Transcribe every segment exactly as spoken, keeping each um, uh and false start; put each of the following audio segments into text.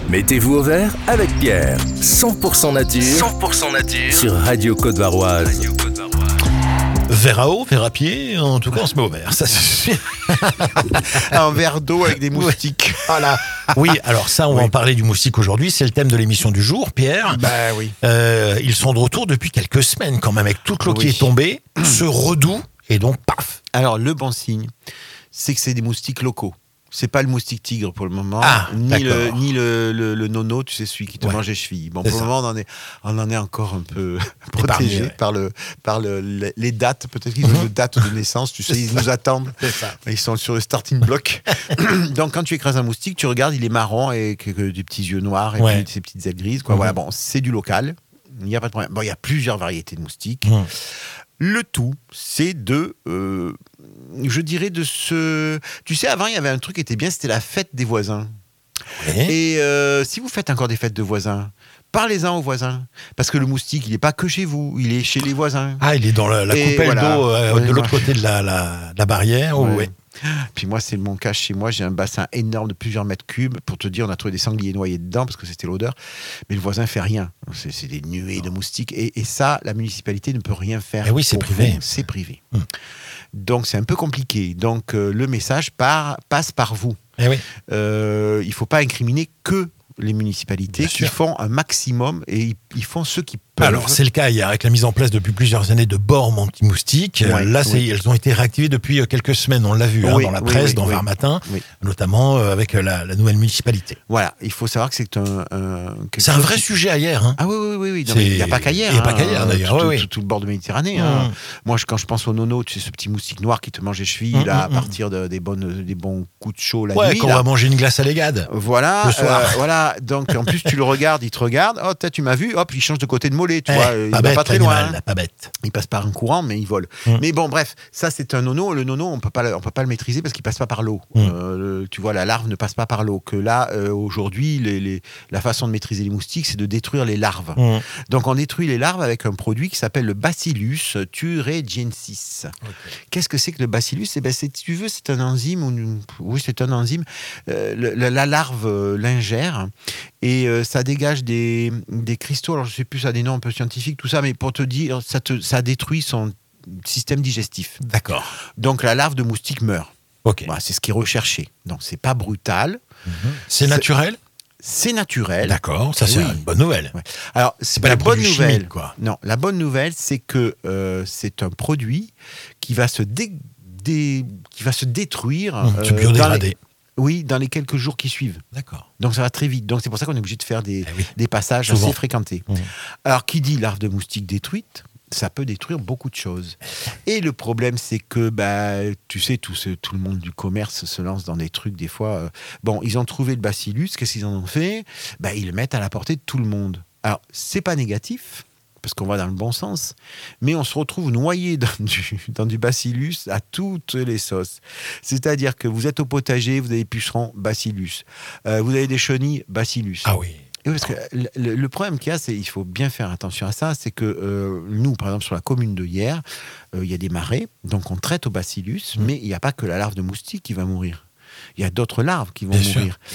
Mettez-vous au vert avec Pierre. cent pour cent nature. cent pour cent nature. Sur Radio Côte-Varoise. Radio Côte-Varoise. Verre à eau, verre à pied, en tout cas on se met au vert, ça suffit. Un verre d'eau avec des moustiques. Voilà. Oui, alors ça, on Oui. va en parler du moustique aujourd'hui, c'est le thème de l'émission du jour, Pierre. Bah oui. Euh, ils sont de retour depuis quelques semaines quand même, avec toute l'eau Oui. qui est tombée, ce redout, et donc paf. Alors, le bon signe, c'est que c'est des moustiques locaux. C'est pas le moustique tigre pour le moment, Ah, ni, le, d'accord. ni le, le, le nono, tu sais, celui qui te Ouais. mange les chevilles. Bon, C'est pour ça. le moment, on en est, on en est encore un peu protégé ouais. par, le, par le, les- les dates. Peut-être qu'ils ont une date de naissance, tu sais, ils nous attendent. C'est ça. Ils sont sur le starting block. Donc, quand tu écrases un moustique, tu regardes, il est marron avec euh, des petits yeux noirs et Ouais. puis ses petites ailes grises. Quoi. Mhm. Voilà, bon, c'est du local. Il n'y a pas de problème. Bon, il y a plusieurs variétés de moustiques. Mmh. Le tout, c'est de, euh, je dirais, de ce... Tu sais, avant, il y avait un truc qui était bien, c'était la fête des voisins. Et Et euh, si vous faites encore des fêtes de voisins, parlez-en aux voisins. Parce que le moustique, il n'est pas que chez vous, il est chez les voisins. Ah, il est dans la, la Et coupelle voilà. d'eau euh, Ouais, de l'autre ouais. côté de la, la, la barrière. Ouais. Oh, ouais. Puis moi, c'est mon cas chez moi. J'ai un bassin énorme de plusieurs mètres cubes. Pour te dire, on a trouvé des sangliers noyés dedans parce que c'était l'odeur. Mais le voisin fait rien. C'est, c'est des nuées de moustiques. Et, et ça, la municipalité ne peut rien faire. Eh oui, c'est pour privé. vous. C'est privé. Hum. Donc, c'est un peu compliqué. Donc, euh, le message part, passe par vous. Eh oui. Euh, il ne faut pas incriminer que les municipalités Bien qui sûr. font un maximum et ils, ils font ce qu'ils peuvent. Alors, c'est le cas, il y a avec la mise en place depuis plusieurs années de bornes anti-moustiques. Ouais, Là, c'est, oui. elles ont été réactivées depuis euh, quelques semaines, on l'a vu hein, Oui, dans la oui, presse, oui, dans oui. Var Matin, Oui. notamment euh, avec euh, la, la nouvelle municipalité. Voilà, il faut savoir que c'est un... un quelque C'est un chose vrai qui- sujet ailleurs. Hein. Ah oui, oui, oui, oui. Non, C'est- mais il n'y a pas qu'ailleurs. il y a pas hein. qu'ailleurs, d'ailleurs, Tout, oui, tout- oui. tout le bord de Méditerranée. hein. Mmh. Moi, je- quand je pense au nono, tu sais, ce petit moustique noir qui te mange les chevilles Mmh, là, à mmh, partir de- des, bonnes, des bons coups de chaud la Ouais, nuit. quand là. on va manger une glace à l'égade. Voilà, Le soir. euh, voilà. Donc en plus tu le regardes, il te regarde. Oh, toi, tu m'as vu. Hop, il change de côté de mollet. Tu Eh, vois, il pas va bête, pas très l'animal, loin. hein. là, pas bête. Il passe par un courant, mais il vole. Mm. Mais bon, bref, ça c'est un nono. Le nono, on peut pas, le- on peut pas le maîtriser parce qu'il passe pas par l'eau. Mm. Euh, le- tu vois, la larve ne passe pas par l'eau. Que là, euh, aujourd'hui, les, les- la façon de maîtriser les moustiques, c'est de détruire les larves. Mmh. Donc on détruit les larves avec un produit qui s'appelle le Bacillus thuringiensis. Qu'est-ce que c'est que le Bacillus? Eh ben, c'est, si tu veux, c'est un enzyme. Ou une- oui, c'est un enzyme. Euh, le- la, la larve euh, l'ingère et euh, ça dégage des, des cristaux. Alors je sais plus, ça a des noms un peu scientifiques, tout ça, mais pour te dire, ça, te, ça détruit son système digestif. D'accord. Donc la larve de moustique meurt. Ok. Voilà, c'est ce qui est recherché. Donc c'est pas brutal, C'est naturel. c'est naturel. D'accord. Ça, c'est Oui. une bonne nouvelle. Ouais. Alors, c'est pas la des bonne produits nouvelle. chimiques, quoi. Non, la bonne nouvelle, c'est que euh, c'est un produit qui va se dé- dé- qui va se détruire. Mmh, euh, se dans biodégrader. les- oui, dans les quelques jours qui suivent. D'accord. Donc ça va très vite. Donc c'est pour ça qu'on est obligé de faire des, Eh oui. des passages Souvent. assez fréquentés. Mmh. Alors, qui dit larve de moustique détruite, ça peut détruire beaucoup de choses. Et le problème, c'est que, bah, tu sais, tout, ce- tout le monde du commerce se lance dans des trucs, des fois. euh, bon, ils ont trouvé le bacillus, qu'est-ce qu'ils en ont fait? Bah, ils le mettent à la portée de tout le monde. Alors, c'est pas négatif, parce qu'on va dans le bon sens, mais on se retrouve noyé dans du, dans du bacillus à toutes les sauces. C'est-à-dire que vous êtes au potager, vous avez pucerons, bacillus. Euh, vous avez des chenilles, bacillus. Ah oui. Et oui, parce que le, le- le problème qu'il y a, c'est il faut bien faire attention à ça, c'est que euh, nous, par exemple, sur la commune de Hyères, euh, il y a des marais, donc on traite au bacillus, Mmh. mais il n'y a pas que la larve de moustique qui va mourir. Il y a d'autres larves qui vont Bien sûr. mourir.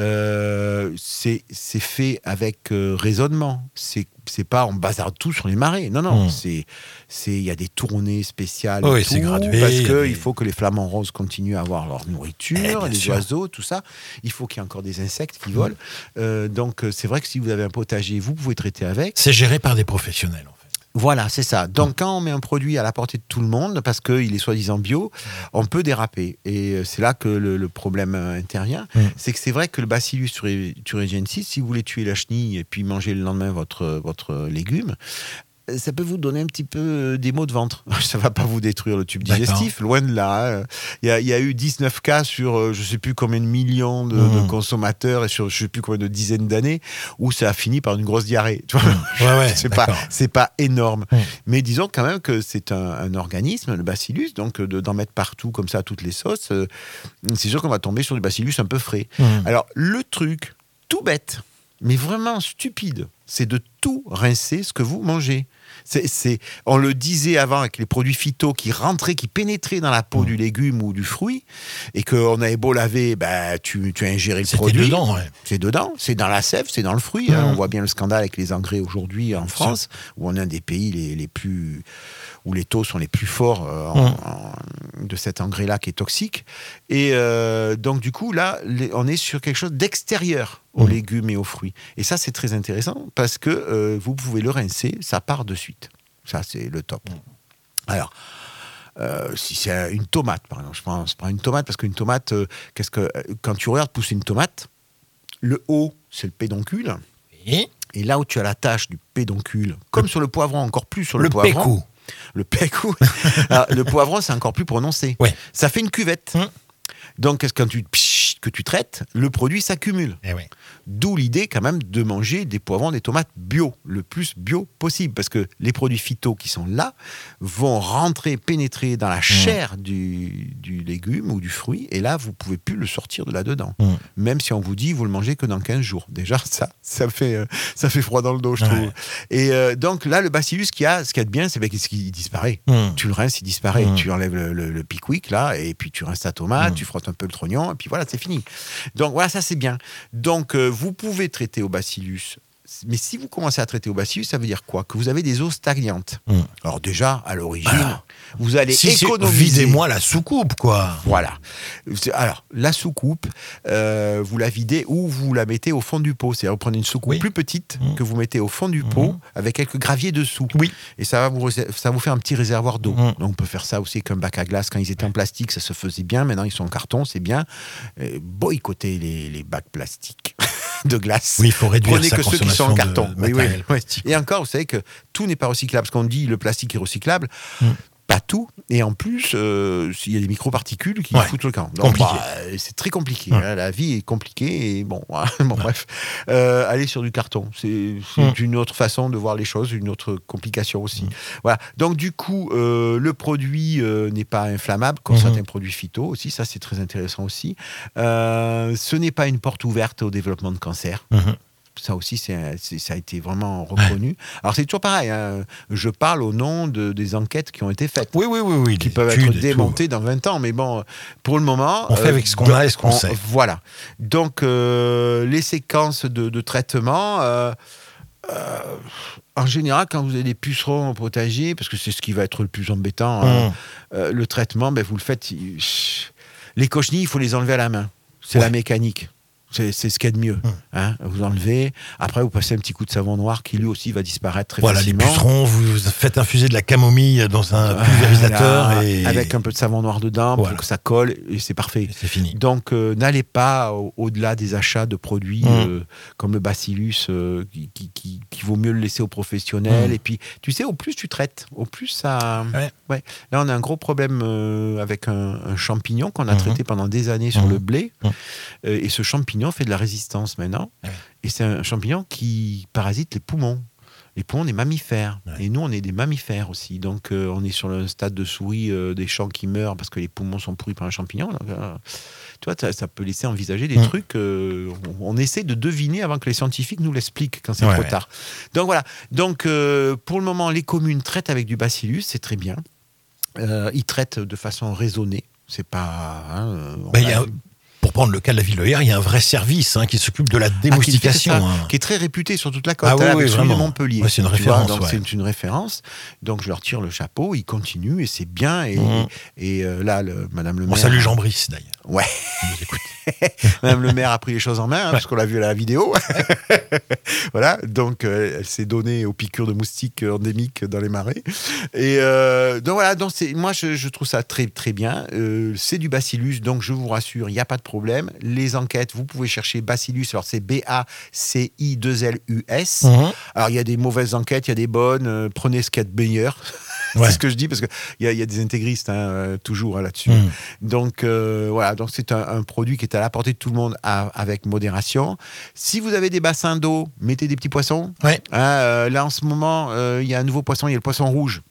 Euh, c'est, c'est fait avec euh, raisonnement. C'est, c'est pas on bazarde tout sur les marais. Non, non. Mmh. C'est, c'est, il y a des tournées spéciales. Oui, et c'est tout, gradué, Parce il y a des- qu'il faut que les flamants roses continuent à avoir leur Eh, nourriture, bien les sûr. oiseaux, tout ça. Il faut qu'il y ait encore des insectes qui volent. Euh, donc, euh, c'est vrai que si vous avez un potager, vous pouvez traiter avec. C'est géré par des professionnels, en fait. Voilà, c'est ça. Donc, quand on met un produit à la portée de tout le monde, parce qu'il est soi-disant bio, on peut déraper. Et c'est là que le, le problème euh, intervient. Mm. C'est que c'est vrai que le Bacillus thuringiensis, thuringiensis, si vous voulez tuer la chenille et puis manger le lendemain votre, votre légume, ça peut vous donner un petit peu des maux de ventre. Ça va pas vous détruire le tube digestif, loin de là. Il y a, il y a eu dix-neuf cas sur euh, je sais plus combien de millions de, Mmh. de consommateurs et sur je sais plus combien de dizaines d'années où ça a fini par une grosse diarrhée. Tu vois Ouais, ouais, c'est pas d'accord. c'est pas énorme. Mmh. Mais disons quand même que c'est un, un organisme, le bacillus, donc de, d'en mettre partout comme ça à toutes les sauces, euh, c'est sûr qu'on va tomber sur du bacillus un peu frais. Mmh. Alors le truc tout bête, mais vraiment stupide, c'est de surtout rincer ce que vous mangez. C'est, c'est, on le disait avant avec les produits phyto qui rentraient, qui pénétraient dans la peau mmh. du légume ou du fruit, et qu'on avait beau laver, bah, tu, tu as ingéré le C'était produit. dedans, ouais. C'est dedans, c'est dans la sève, c'est dans le fruit. Mmh. Hein. On voit bien le scandale avec les engrais aujourd'hui en France, où on est un des pays les, les plus, où les taux sont les plus forts euh, en, mmh. en, de cet engrais-là qui est toxique. Et euh, donc du coup, là, les, on est sur quelque chose d'extérieur aux mmh. légumes et aux fruits. Et ça, c'est très intéressant parce que euh, vous pouvez le rincer, ça part de suite. Ça, c'est le top. Mmh. Alors, euh, si c'est une tomate, par exemple, je prends, je prends une tomate parce qu'une tomate, euh, qu'est-ce que, quand tu regardes pousser une tomate, le haut, c'est le pédoncule. Oui. Et là où tu as la tache du pédoncule, comme le, sur le poivron, encore plus sur le, le poivron. Pécou. Le pécou. Alors, le poivron, c'est encore plus prononcé. Ouais. Ça fait une cuvette. Mmh. Donc, quand tu, psh, que tu traites, le produit s'accumule. Eh oui. D'où l'idée, quand même, de manger des poivrons, des tomates bio, le plus bio possible. Parce que les produits phyto qui sont là vont rentrer, pénétrer dans la chair mmh. du, du légume ou du fruit. Et là, vous ne pouvez plus le sortir de là-dedans. Mmh. Même si on vous dit, vous le mangez que dans quinze jours. Déjà, ça, ça fait, euh, ça fait froid dans le dos, je trouve. Ouais. Et euh, donc, là, le bacillus, ce qu'il y a, ce qu'il y a de bien, c'est qu'il disparaît. Mmh. Tu le rinces, il disparaît. Mmh. Tu enlèves le, le, le pickwick, là, et puis tu rinces ta tomate, mmh. tu frottes un peu le trognon, et puis voilà, c'est fini. Donc, voilà, ça, c'est bien. Donc, euh, vous pouvez traiter au bacillus, mais si vous commencez à traiter au bacillus, ça veut dire quoi? Que vous avez des eaux stagnantes. Mmh. Alors déjà, à l'origine, alors, vous allez si économiser... Videz-moi la soucoupe, quoi. Voilà. Alors, la soucoupe, euh, vous la videz ou vous la mettez au fond du pot. C'est-à-dire, vous prenez une soucoupe oui. plus petite mmh. que vous mettez au fond du mmh. pot avec quelques graviers dessous. Oui. Et ça va vous, ça vous fait un petit réservoir d'eau. Mmh. Donc, on peut faire ça aussi avec un bac à glace. Quand ils étaient en plastique, ça se faisait bien. Maintenant, ils sont en carton, c'est bien. Euh, boycotter les, les bacs plastiques. de glace. Oui, il faut réduire Prenez sa que ceux qui sont en carton. Oui, oui, oui. Et encore, vous savez que tout n'est pas recyclable. Parce qu'on dit le plastique est recyclable. Mm. Pas tout. Et en plus, euh, il y a des microparticules qui ouais. foutent le camp. Donc, bah, c'est très compliqué. Mm. Hein. La vie est compliquée. Et bon, voilà. bon mm. bref. Euh, aller sur du carton. C'est, c'est mm. une autre façon de voir les choses, une autre complication aussi. Mm. Voilà. Donc, du coup, euh, le produit euh, n'est pas inflammable, comme mm-hmm. certains produits phyto aussi. Ça, c'est très intéressant aussi. Euh, ce n'est pas une porte ouverte au développement de cancer. Mm-hmm. Ça aussi, c'est, c'est, ça a été vraiment reconnu. Ouais. Alors, c'est toujours pareil. Hein. Je parle au nom de, des enquêtes qui ont été faites. Oui, oui, oui. oui qui peuvent être démontées dans vingt ans. Mais bon, pour le moment... On fait avec ce qu'on a et ce qu'on on, sait. Voilà. Donc, euh, les séquences de, de traitement... Euh, euh, en général, quand vous avez des pucerons au potager, parce que c'est ce qui va être le plus embêtant, mmh. hein, euh, le traitement, ben, vous le faites... Les cochenilles, il faut les enlever à la main. C'est ouais. la mécanique. C'est, c'est ce qu'il y a de mieux. Hum. Hein, vous enlevez. Après, vous passez un petit coup de savon noir qui lui aussi va disparaître très voilà, facilement. Voilà, les pucerons, vous faites infuser de la camomille dans un pulvérisateur. Voilà, et... avec un peu de savon noir dedans voilà. pour que ça colle et c'est parfait. Et c'est fini. Donc, euh, n'allez pas au- au-delà des achats de produits hum. euh, comme le bacillus euh, qui, qui, qui, qui vaut mieux le laisser aux professionnels. Hum. Et puis, tu sais, au plus tu traites, au plus ça... Ouais. Ouais. Là, on a un gros problème euh, avec un, un champignon qu'on a hum. traité pendant des années sur hum. le blé. Hum. Euh, et ce champignon fait de la résistance maintenant. Ouais. Et c'est un champignon qui parasite les poumons. Les poumons des mammifères. Ouais. Et nous, on est des mammifères aussi. Donc, euh, on est sur le stade de souris euh, des champs qui meurent parce que les poumons sont pourris par un champignon. Donc, euh, tu vois, ça, ça peut laisser envisager des mmh. trucs. Euh, on, on essaie de deviner avant que les scientifiques nous l'expliquent quand c'est ouais, trop ouais. tard. Donc, voilà. Donc, euh, pour le moment, les communes traitent avec du bacillus. C'est très bien. Euh, ils traitent de façon raisonnée. C'est pas... Hein, bah, y a... Pour prendre le cas de la ville de Hier, il y a un vrai service hein, qui s'occupe de la démoustication. Ah, qui, hein. qui est très réputé sur toute la côte, ah, oui, avec oui, celui de Montpellier. Ouais, c'est une référence. Vois, donc ouais. c'est une référence. Donc je leur tire le chapeau, ils continuent et c'est bien. Et, mmh. et, et euh, là, le, Madame le maire... On salue Jean Brice d'ailleurs. Ouais. Madame le maire a pris les choses en main, hein, ouais. parce qu'on l'a vu à la vidéo. Voilà, donc euh, elle s'est donnée aux piqûres de moustiques endémiques dans les marais. Et euh, donc voilà, donc c'est, moi je, je trouve ça très très bien. Euh, c'est du bacillus, donc je vous rassure, il n'y a pas de problème. Les enquêtes, vous pouvez chercher bacillus, alors c'est B A C I deux L U S. Mmh. Alors il y a des mauvaises enquêtes, il y a des bonnes, euh, prenez ce qu'il y a de meilleur. Ouais. C'est ce que je dis parce qu'il y, y a des intégristes hein, toujours hein, là-dessus. Mmh. Donc euh, voilà, donc c'est un, un produit qui est à la portée de tout le monde à, avec modération. Si vous avez des bassins d'eau, mettez des petits poissons. Ouais. Hein, euh, là en ce moment, il euh, y a un nouveau poisson, il y a le poisson rouge.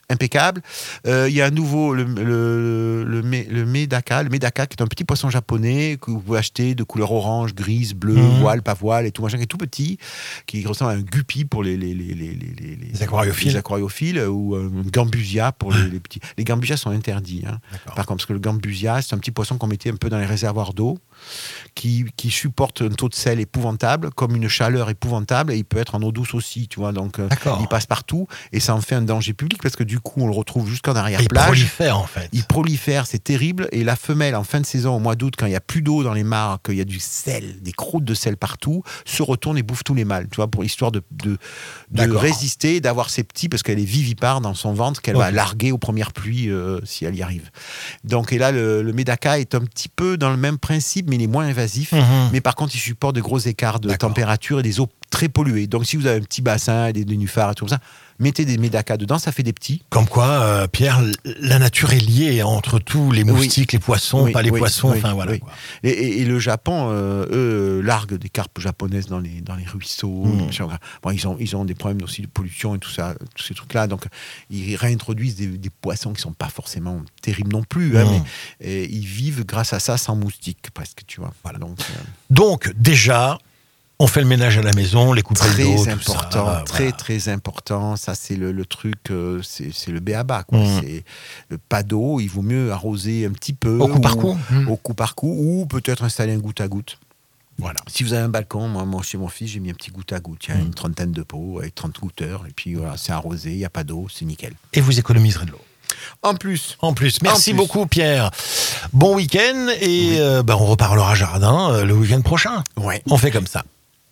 impeccable. Euh, il y a un nouveau, le, le, le, le Medaka, le Medaka qui est un petit poisson japonais que vous pouvez acheter de couleur orange, grise, bleue, mmh. voile, pas voile et tout machin, qui est tout petit, qui ressemble à un guppy pour les, les, les, les, les, les, les aquariophiles, les aquariophiles ou un gambusia pour les, les petits. Les gambusias sont interdits. Hein. Par contre, parce que le gambusia, c'est un petit poisson qu'on mettait un peu dans les réservoirs d'eau, qui, qui supporte un taux de sel épouvantable, comme une chaleur épouvantable, et il peut être en eau douce aussi, tu vois. Donc, D'accord. il passe partout, et ça en fait un danger public, parce que du coup, on le retrouve jusqu'en arrière-plage. Il prolifère, en fait. Il prolifère, c'est terrible, et la femelle, en fin de saison, au mois d'août, quand il n'y a plus d'eau dans les mares, qu'il y a du sel, des croûtes de sel partout, se retourne et bouffe tous les mâles, tu vois, pour histoire de, de, de résister, d'avoir ses petits, parce qu'elle est vivipare dans son ventre, qu'elle okay. va larguer aux premières pluies, euh, si elle y arrive. Donc, et là, le, le Medaka est un petit peu dans le même principe, mais il est moins invasif. Mmh. Mais par contre, il supporte de gros écarts de D'accord. température et des eaux très polluées. Donc, si vous avez un petit bassin, des nénuphars et tout ça, mettez des Medaka dedans, ça fait des petits. Comme quoi, euh, Pierre, la nature est liée entre tous les moustiques, oui. les poissons, oui, pas les oui, poissons, oui, enfin voilà. Oui. Et, et, et le Japon, euh, eux, larguent des carpes japonaises dans les, dans les ruisseaux. Mmh. Bon, ils ont, ils ont des problèmes aussi de pollution et tout ça, tous ces trucs-là. Donc, ils réintroduisent des, des poissons qui ne sont pas forcément terribles non plus. Mmh. Hein, mais et, ils vivent grâce à ça sans moustiques, presque, tu vois. Voilà. Donc, euh... Donc déjà... On fait le ménage à la maison, les coupelles d'eau, très important, tout ça. très voilà. très important. Ça c'est le, le truc, euh, c'est, c'est le b.a.-ba quoi. Mmh. C'est le pas d'eau. Il vaut mieux arroser un petit peu au coup ou, par coup, mmh. au coup par coup, ou peut-être installer un goutte à goutte. Voilà. Si vous avez un balcon, moi, moi chez mon fils, j'ai mis un petit goutte à goutte. Il y a mmh. une trentaine de pots avec trente goutteurs, et puis voilà, c'est arrosé, il n'y a pas d'eau, c'est nickel. Et vous économiserez de l'eau. En plus. En plus. Merci en plus. beaucoup, Pierre. Bon week-end, et oui. euh, bah, on reparlera jardin euh, le week-end prochain. Ouais. On fait comme ça.